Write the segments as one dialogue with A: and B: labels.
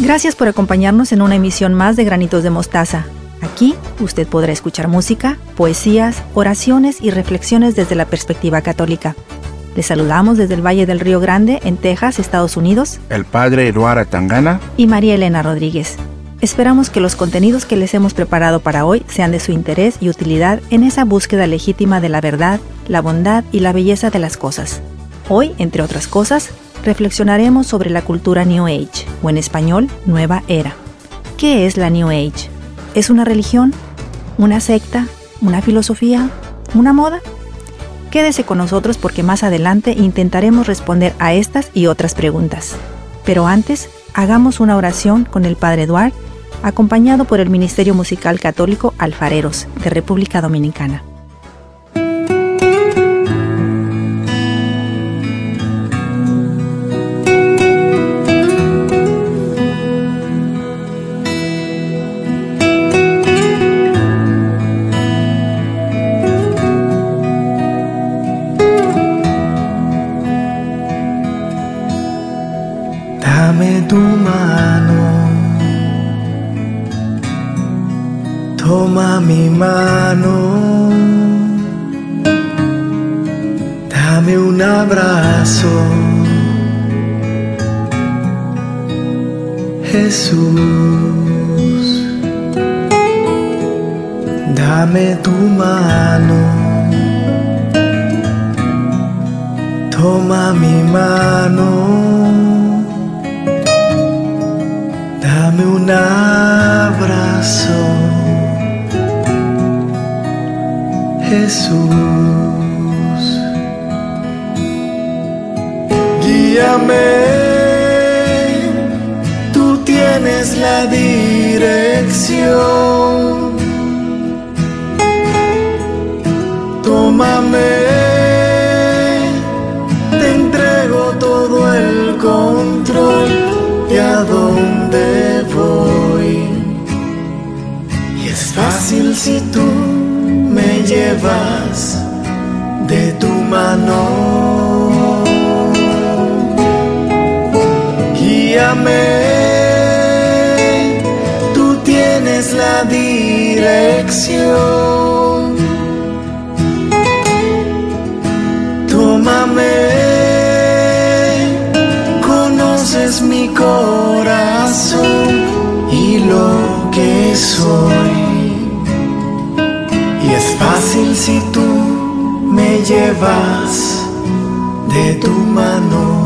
A: Gracias por acompañarnos en una emisión más de Granitos de Mostaza. Aquí usted podrá escuchar música, poesías, oraciones y reflexiones desde la perspectiva católica. Les saludamos desde el Valle del Río Grande, en Texas, Estados Unidos,
B: el padre Eduardo Atangana
A: y María Elena Rodríguez. Esperamos que los contenidos que les hemos preparado para hoy sean de su interés y utilidad en esa búsqueda legítima de la verdad, la bondad y la belleza de las cosas. Hoy, entre otras cosas, reflexionaremos sobre la cultura New Age, o en español, Nueva Era. ¿Qué es la New Age? ¿Es una religión? ¿Una secta? ¿Una filosofía? ¿Una moda? Quédese con nosotros porque más adelante intentaremos responder a estas y otras preguntas. Pero antes, hagamos una oración con el Padre Eduardo, acompañado por el Ministerio Musical Católico Alfareros, de República Dominicana.
C: Dame tu mano, toma mi mano, dame un abrazo, Jesús, dame tu mano, toma mi mano. Dame un abrazo, Jesús. Guíame, tú tienes la dirección. Tómame, te entrego todo el control de a dónde voy. Y es fácil si tú me llevas de tu mano. Guíame, tú tienes la dirección. Tómame, conoces mi corazón y lo que soy. Y es fácil si tú me llevas de tu mano.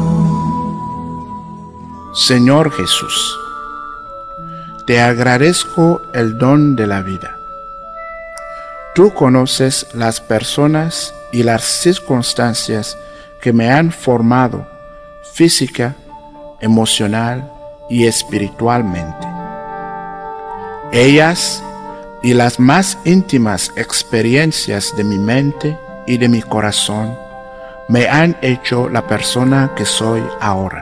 B: Señor Jesús, te agradezco el don de la vida. Tú conoces las personas y las circunstancias que me han formado física, emocional y espiritualmente. Ellas y las más íntimas experiencias de mi mente y de mi corazón me han hecho la persona que soy ahora.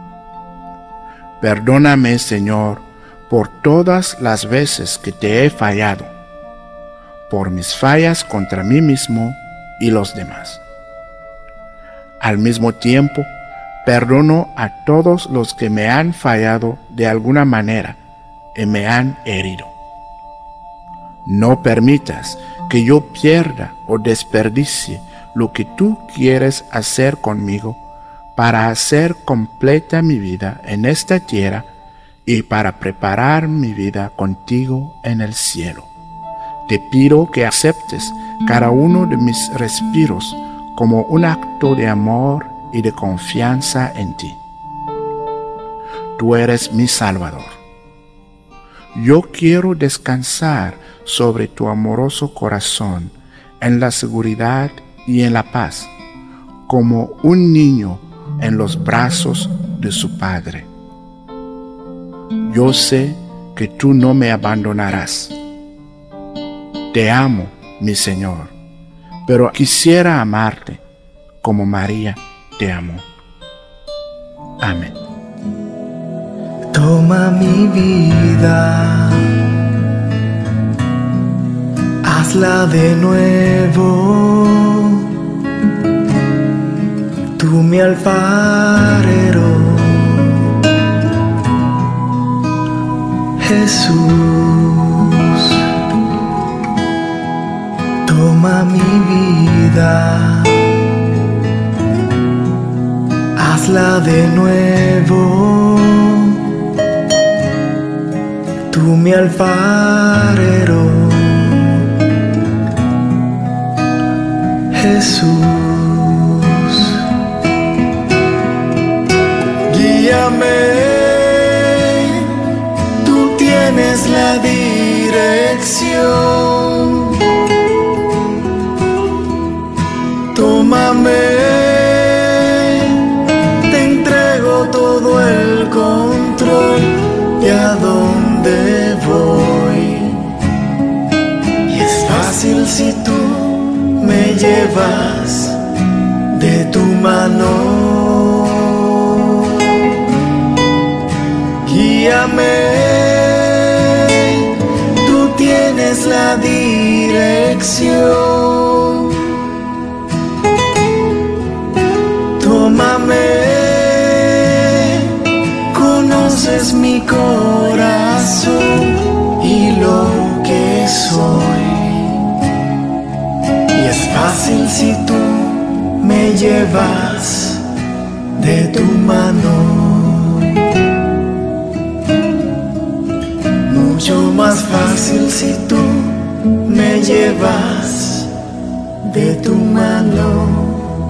B: Perdóname, Señor, por todas las veces que te he fallado, por mis fallas contra mí mismo y los demás. Al mismo tiempo, perdono a todos los que me han fallado de alguna manera y me han herido. No permitas que yo pierda o desperdicie lo que tú quieres hacer conmigo para hacer completa mi vida en esta tierra y para preparar mi vida contigo en el cielo. Te pido que aceptes cada uno de mis respiros como un acto de amor y de confianza en ti. Tú eres mi Salvador. Yo quiero descansar sobre tu amoroso corazón en la seguridad y en la paz, como un niño en los brazos de su padre. Yo sé que tú no me abandonarás. Te amo, mi Señor, pero quisiera amarte como María te amó. Amén.
C: Toma mi vida, hazla de nuevo, tú mi alfarero, Jesús, toma mi vida, hazla de nuevo, tú mi alfarero, Jesús, guíame. Tienes la dirección, tómame, te entrego todo el control de a dónde voy. Y es fácil si tú me llevas de tu mano, guíame. Tienes la dirección, tómame, conoces mi corazón y lo que soy. Y es fácil si tú me llevas de tu mano. Mucho más fácil si tú me llevas de tu mano.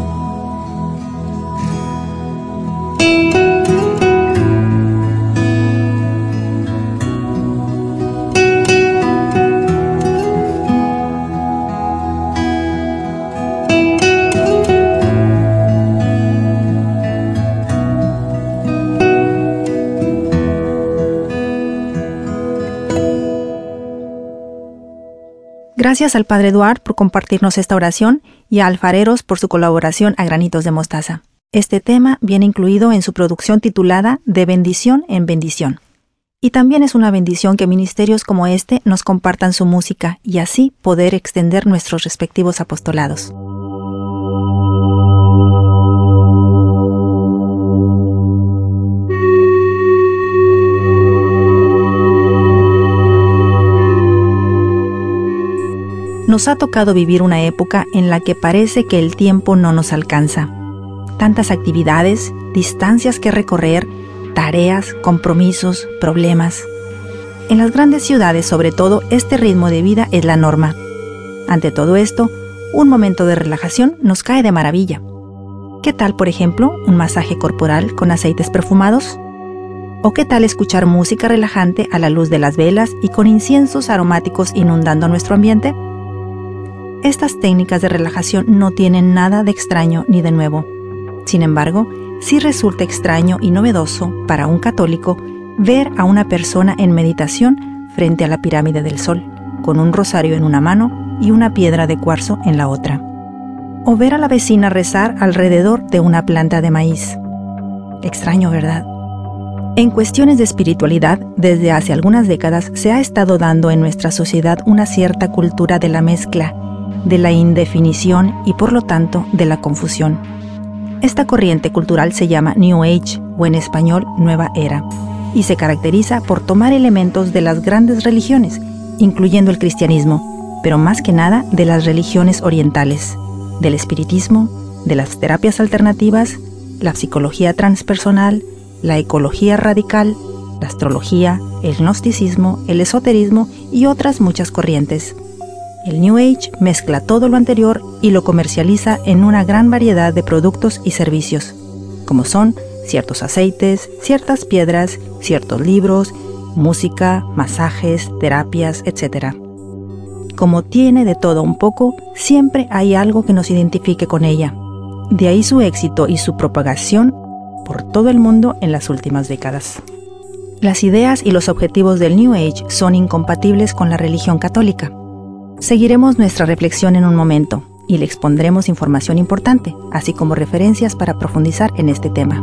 A: Gracias al Padre Eduard por compartirnos esta oración y a Alfareros por su colaboración a Granitos de Mostaza. Este tema viene incluido en su producción titulada De bendición en bendición. Y también es una bendición que ministerios como este nos compartan su música y así poder extender nuestros respectivos apostolados. Nos ha tocado vivir una época en la que parece que el tiempo no nos alcanza. Tantas actividades, distancias que recorrer, tareas, compromisos, problemas. En las grandes ciudades, sobre todo, este ritmo de vida es la norma. Ante todo esto, un momento de relajación nos cae de maravilla. ¿Qué tal, por ejemplo, un masaje corporal con aceites perfumados? ¿O qué tal escuchar música relajante a la luz de las velas y con inciensos aromáticos inundando nuestro ambiente? Estas técnicas de relajación no tienen nada de extraño ni de nuevo. Sin embargo, sí resulta extraño y novedoso para un católico ver a una persona en meditación frente a la pirámide del Sol, con un rosario en una mano y una piedra de cuarzo en la otra. O ver a la vecina rezar alrededor de una planta de maíz. Extraño, ¿verdad? En cuestiones de espiritualidad, desde hace algunas décadas se ha estado dando en nuestra sociedad una cierta cultura de la mezcla, de la indefinición y por lo tanto de la confusión. Esta corriente cultural se llama New Age, o en español Nueva Era, y se caracteriza por tomar elementos de las grandes religiones, incluyendo el cristianismo, pero más que nada de las religiones orientales, del espiritismo, de las terapias alternativas, la psicología transpersonal, la ecología radical, la astrología, el gnosticismo, el esoterismo y otras muchas corrientes. El New Age mezcla todo lo anterior y lo comercializa en una gran variedad de productos y servicios, como son ciertos aceites, ciertas piedras, ciertos libros, música, masajes, terapias, etc. Como tiene de todo un poco, siempre hay algo que nos identifique con ella. De ahí su éxito y su propagación por todo el mundo en las últimas décadas. Las ideas y los objetivos del New Age son incompatibles con la religión católica. Seguiremos nuestra reflexión en un momento y le expondremos información importante, así como referencias para profundizar en este tema.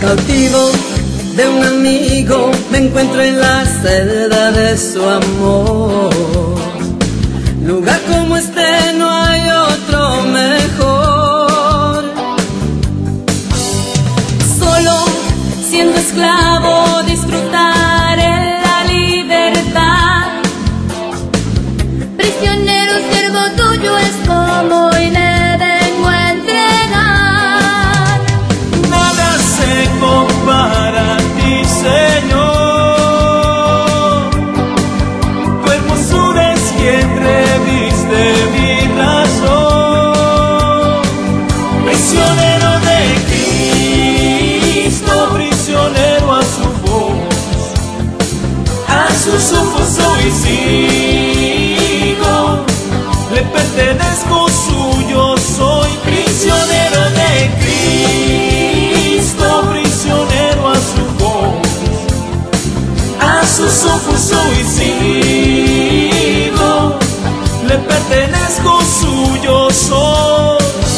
D: Cautivo de un amigo, me encuentro en la celda de su amor. Lugar como este no hay otro mejor. Solo siendo esclavo disfrutaré la libertad.
E: Prisionero, siervo tuyo es como y me vengo a entregar.
C: Nada se compara a ti, Señor. Tu hermosura es quien reviste mi razón. Prisionero de Cristo, prisionero a su voz, a sus ojos soy sigo, le pertenezco, suyo soy. Prisionero de Cristo, prisionero a su voz, a sus ojos soy sigo, le pertenezco, suyo soy.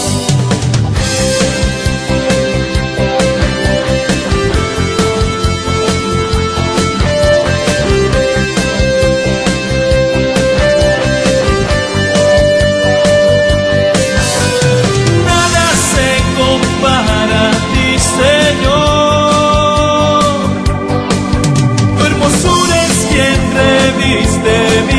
C: Nada se compara a ti, Señor. Tu hermosura es quien reviste mi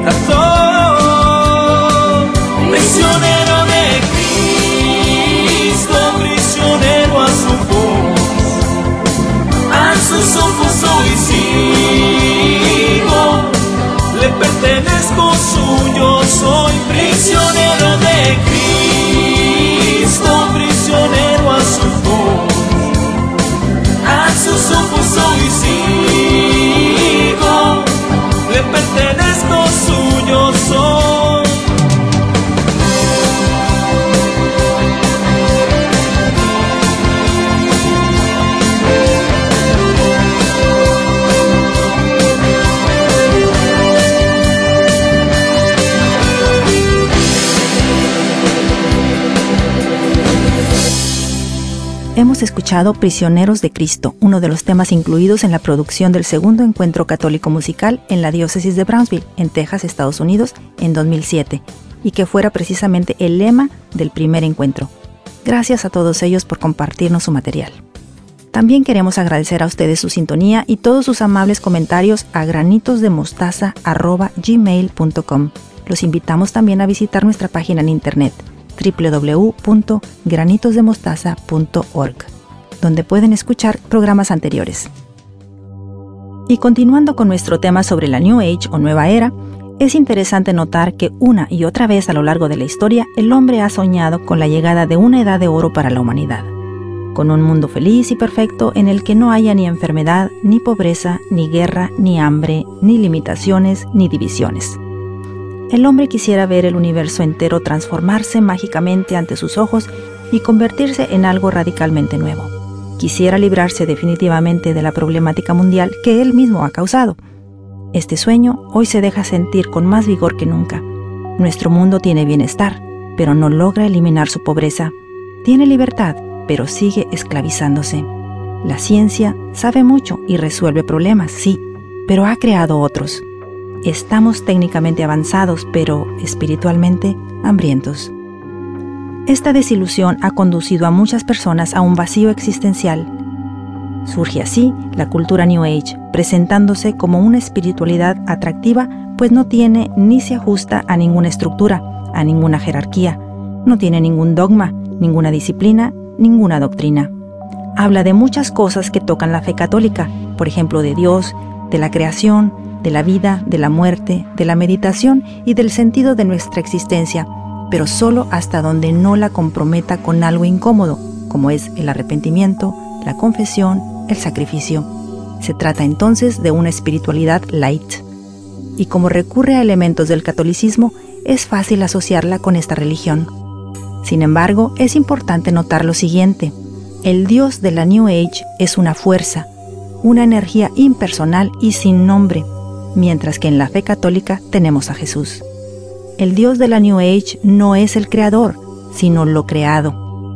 C: razón. Prisionero de Cristo, prisionero a su voz, a sus ojos soy sigo, le pertenezco, suyo soy. Prisionero de Cristo, prisionero a su voz, a sus ojos soy sigo, le pertenezco, suyo soy.
A: Hemos escuchado Prisioneros de Cristo, uno de los temas incluidos en la producción del segundo encuentro católico musical en la diócesis de Brownsville, en Texas, Estados Unidos, en 2007, y que fuera precisamente el lema del primer encuentro. Gracias a todos ellos por compartirnos su material. También queremos agradecer a ustedes su sintonía y todos sus amables comentarios a granitosdemostaza@gmail.com. Los invitamos también a visitar nuestra página en internet www.granitosdemostaza.org, donde pueden escuchar programas anteriores. Y continuando con nuestro tema sobre la New Age o Nueva Era, es interesante notar que una y otra vez a lo largo de la historia el hombre ha soñado con la llegada de una edad de oro para la humanidad, con un mundo feliz y perfecto en el que no haya ni enfermedad, ni pobreza, ni guerra, ni hambre, ni limitaciones, ni divisiones. El hombre quisiera ver el universo entero transformarse mágicamente ante sus ojos y convertirse en algo radicalmente nuevo. Quisiera librarse definitivamente de la problemática mundial que él mismo ha causado. Este sueño hoy se deja sentir con más vigor que nunca. Nuestro mundo tiene bienestar, pero no logra eliminar su pobreza. Tiene libertad, pero sigue esclavizándose. La ciencia sabe mucho y resuelve problemas, sí, pero ha creado otros. Estamos técnicamente avanzados, pero espiritualmente hambrientos. Esta desilusión ha conducido a muchas personas a un vacío existencial. Surge así la cultura New Age, presentándose como una espiritualidad atractiva, pues no tiene ni se ajusta a ninguna estructura, a ninguna jerarquía, no tiene ningún dogma, ninguna disciplina, ninguna doctrina. Habla de muchas cosas que tocan la fe católica, por ejemplo de Dios, de la creación, de la vida, de la muerte, de la meditación y del sentido de nuestra existencia, pero solo hasta donde no la comprometa con algo incómodo, como es el arrepentimiento, la confesión, el sacrificio. Se trata entonces de una espiritualidad light. Y como recurre a elementos del catolicismo, es fácil asociarla con esta religión. Sin embargo, es importante notar lo siguiente: el Dios de la New Age es una fuerza, una energía impersonal y sin nombre, mientras que en la fe católica tenemos a Jesús. El Dios de la New Age no es el creador, sino lo creado.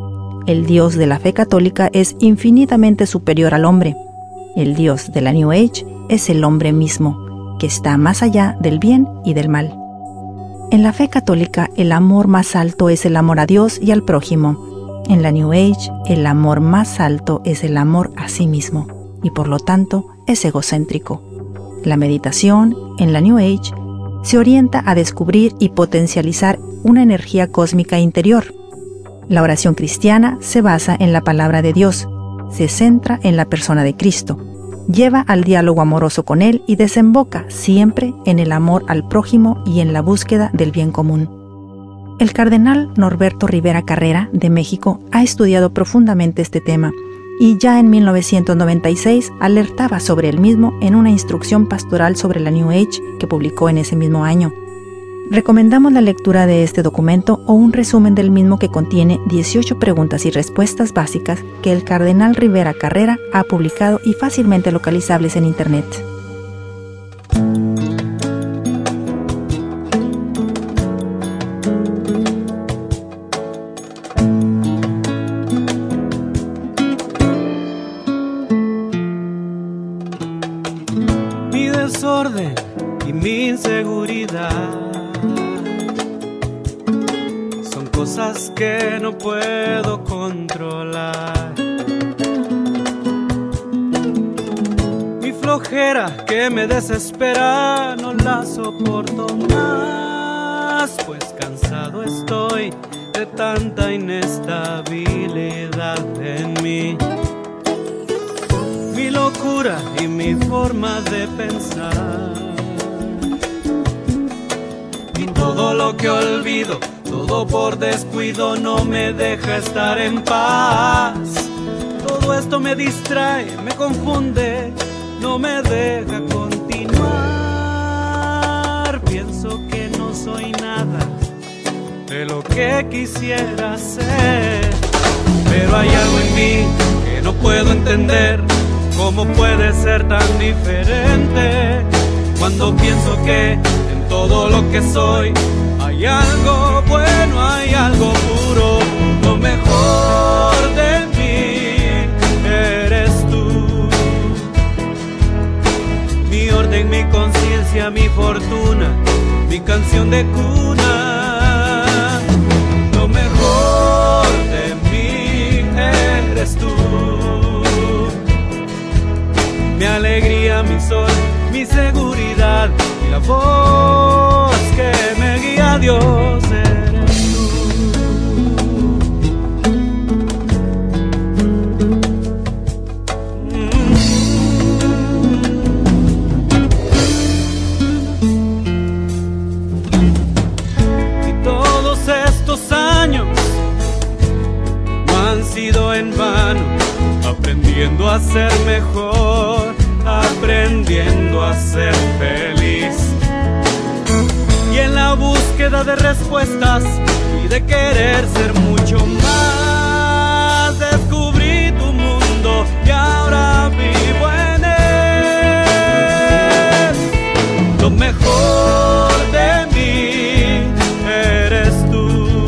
A: el Dios de la fe católica es infinitamente superior al hombre. El Dios de la New Age es el hombre mismo, que está más allá del bien y del mal. En la fe católica, el amor más alto es el amor a Dios y al prójimo. En la New Age, el amor más alto es el amor a sí mismo, y por lo tanto es egocéntrico. La meditación, en la New Age, se orienta a descubrir y potencializar una energía cósmica interior. La oración cristiana se basa en la palabra de Dios, se centra en la persona de Cristo, lleva al diálogo amoroso con Él y desemboca siempre en el amor al prójimo y en la búsqueda del bien común. El cardenal Norberto Rivera Carrera, de México, ha estudiado profundamente este tema y ya en 1996 alertaba sobre el mismo en una instrucción pastoral sobre la New Age que publicó en ese mismo año. Recomendamos la lectura de este documento o un resumen del mismo que contiene 18 preguntas y respuestas básicas que el cardenal Rivera Carrera ha publicado y fácilmente localizables en Internet.
F: Mi desorden y mi inseguridad son cosas que no puedo controlar. Mi flojera que me desespera no la soporto más, pues cansado estoy de tanta inestabilidad en mí. Mi locura y mi forma de pensar, y todo lo que olvido, todo por descuido, no me deja estar en paz. Todo esto me distrae, me confunde, no me deja continuar. Pienso que no soy nada de lo que quisiera ser, pero hay algo en mí que no puedo entender. ¿Cómo puede ser tan diferente? Cuando pienso que en todo lo que soy hay algo bueno, hay algo puro. Lo mejor de mí eres tú. Mi orden, mi conciencia, mi fortuna, mi canción de cuna. Lo mejor de mí eres tú. Mi alegría, mi sol, mi seguridad y la voz que me guía a Dios eres tú. Y todos estos años no han sido en vano, aprendiendo a ser mejor, aprendiendo a ser feliz. Y en la búsqueda de respuestas y de querer ser mucho más, descubrí tu mundo y ahora vivo en él. Lo mejor de mí eres tú.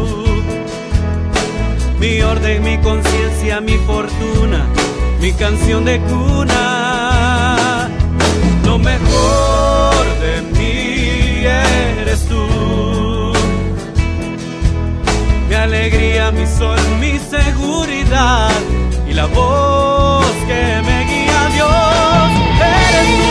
F: Mi orden, mi conciencia, mi fortuna, mi canción de cuna. Lo mejor de mí eres tú. Mi alegría, mi sol, mi seguridad y la voz que me guía a Dios eres tú.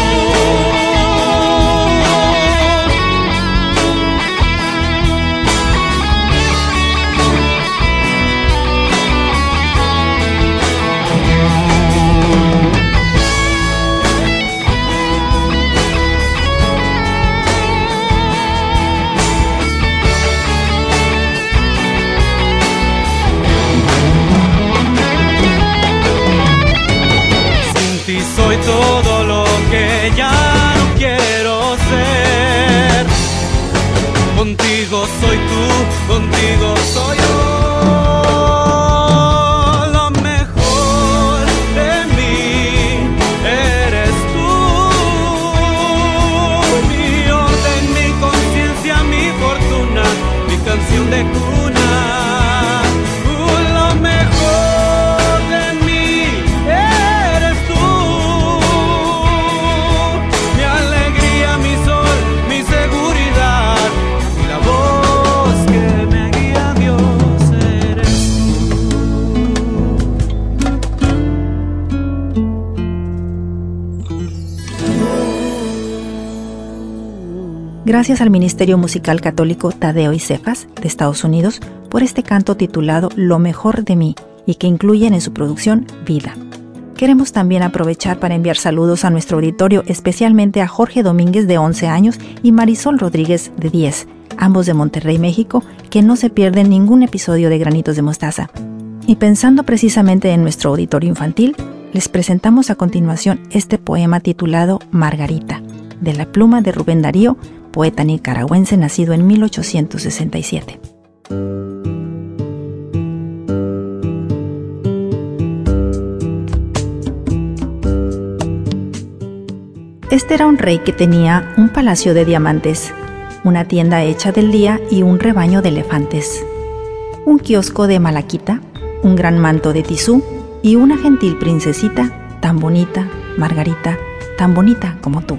F: Soy todo lo que ya no quiero ser. Contigo soy tú, contigo soy yo. Lo mejor de mí eres tú. Mi orden, mi conciencia, mi fortuna, mi canción de cuna. Lo mejor
A: Gracias al Ministerio Musical Católico Tadeo y Cefas de Estados Unidos por este canto titulado Lo mejor de mí y que incluyen en su producción Vida. Queremos también aprovechar para enviar saludos a nuestro auditorio, especialmente a Jorge Domínguez de 11 años y Marisol Rodríguez de 10, ambos de Monterrey, México, que no se pierden ningún episodio de Granitos de Mostaza. Y pensando precisamente en nuestro auditorio infantil, les presentamos a continuación este poema titulado Margarita, de la pluma de Rubén Darío, poeta nicaragüense nacido en 1867. Este era un rey que tenía un palacio de diamantes, una tienda hecha del día y un rebaño de elefantes, un kiosco de malaquita, un gran manto de tisú y una gentil princesita tan bonita, Margarita, tan bonita como tú.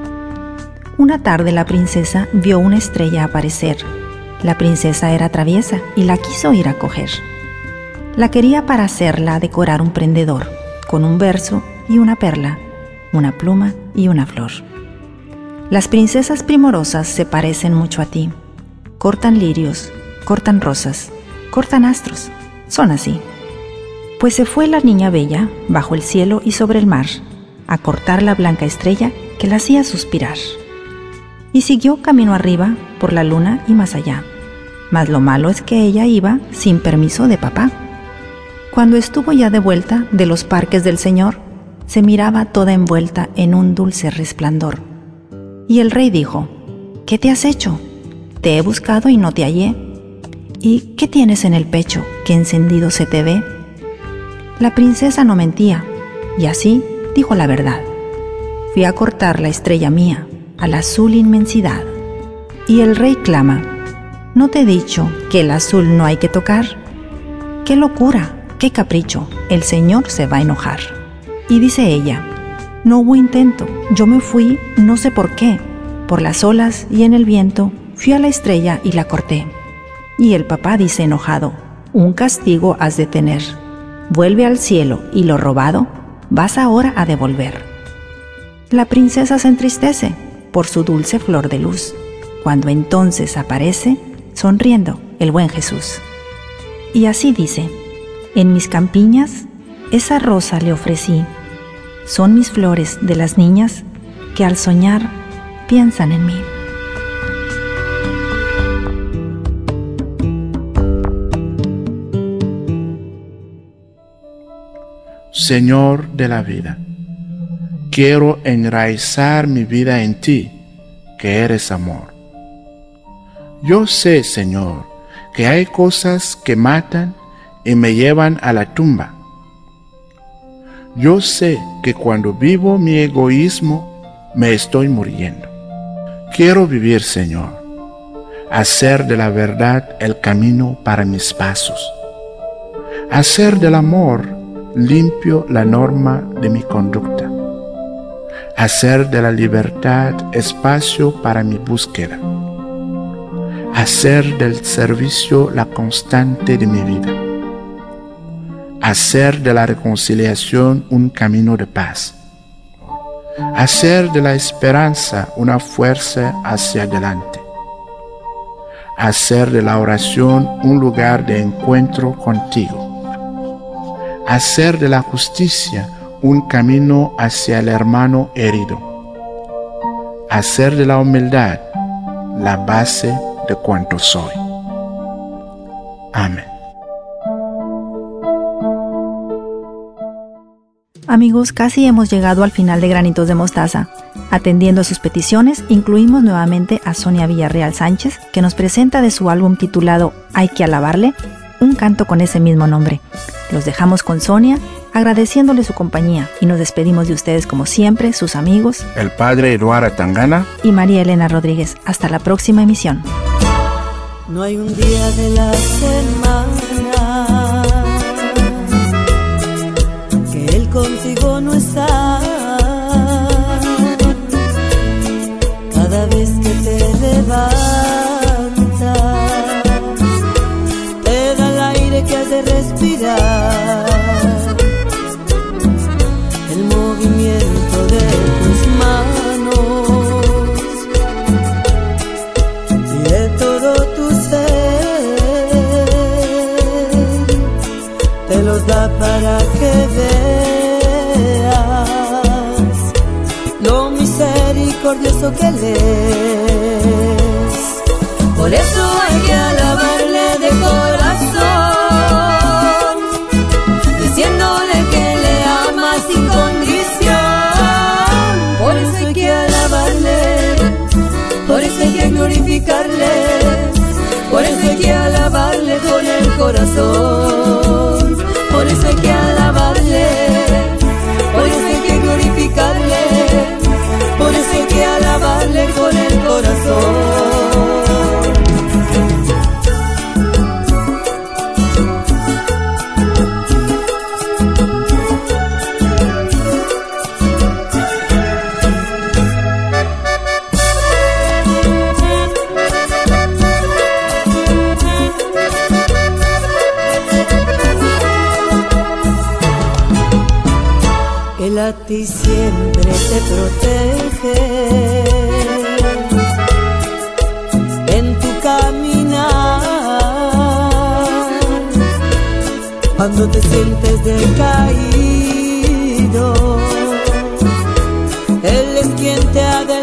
A: Una tarde la princesa vio una estrella aparecer. La princesa era traviesa y la quiso ir a coger. La quería para hacerla decorar un prendedor, con un verso y una perla, una pluma y una flor. Las princesas primorosas se parecen mucho a ti. Cortan lirios, cortan rosas, cortan astros. Son así. Pues se fue la niña bella, bajo el cielo y sobre el mar, a cortar la blanca estrella que la hacía suspirar. Y siguió camino arriba, por la luna y más allá. Mas lo malo es que ella iba sin permiso de papá. Cuando estuvo ya de vuelta de los parques del Señor, se miraba toda envuelta en un dulce resplandor. Y el rey dijo: ¿Qué te has hecho? Te he buscado y no te hallé. ¿Y qué tienes en el pecho que encendido se te ve? La princesa no mentía, y así dijo la verdad. Fui a cortar la estrella mía, a la azul inmensidad. Y el rey clama: ¿no te he dicho que el azul no hay que tocar? ¡Qué locura! ¡Qué capricho! El Señor se va a enojar. Y dice ella: no hubo intento, yo me fui, no sé por qué, por las olas y en el viento, fui a la estrella y la corté. Y el papá dice enojado: un castigo has de tener. Vuelve al cielo y lo robado vas ahora a devolver. La princesa se entristece por su dulce flor de luz, cuando entonces aparece, sonriendo, el buen Jesús. Y así dice: en mis campiñas esa rosa le ofrecí, son mis flores de las niñas que al soñar piensan en mí.
B: Señor de la vida, quiero enraizar mi vida en ti, que eres amor. Yo sé, Señor, que hay cosas que matan y me llevan a la tumba. Yo sé que cuando vivo mi egoísmo, me estoy muriendo. Quiero vivir, Señor, hacer de la verdad el camino para mis pasos, hacer del amor limpio la norma de mi conducta, hacer de la libertad espacio para mi búsqueda, hacer del servicio la constante de mi vida, hacer de la reconciliación un camino de paz, hacer de la esperanza una fuerza hacia adelante, hacer de la oración un lugar de encuentro contigo, hacer de la justicia un camino hacia el hermano herido, hacer de la humildad la base de cuanto soy. Amén.
A: Amigos, casi hemos llegado al final de Granitos de Mostaza. Atendiendo a sus peticiones, incluimos nuevamente a Sonia Villarreal Sánchez, que nos presenta de su álbum titulado Hay que alabarle, un canto con ese mismo nombre. Los dejamos con Sonia, agradeciéndole su compañía, y nos despedimos de ustedes como siempre, sus amigos,
B: el padre Eduardo Tangana
A: y María Elena Rodríguez. Hasta la próxima emisión.
D: No hay un día de la semana que Él consigo no está. Cada vez que te levantas, te da el aire que has de respirar, el movimiento de tus manos da para que veas lo misericordioso que Él es. Por eso hay que alabarle de corazón, diciéndole que le ama sin condición. Por eso hay que alabarle, por eso hay que glorificarle, por eso hay que alabarle con el corazón. Por eso hay que alabarle, por eso hay que glorificarle, por eso hay que alabarle con el corazón. Él a ti siempre te protege en tu caminar. Cuando te sientes decaído, Él es quien te ha de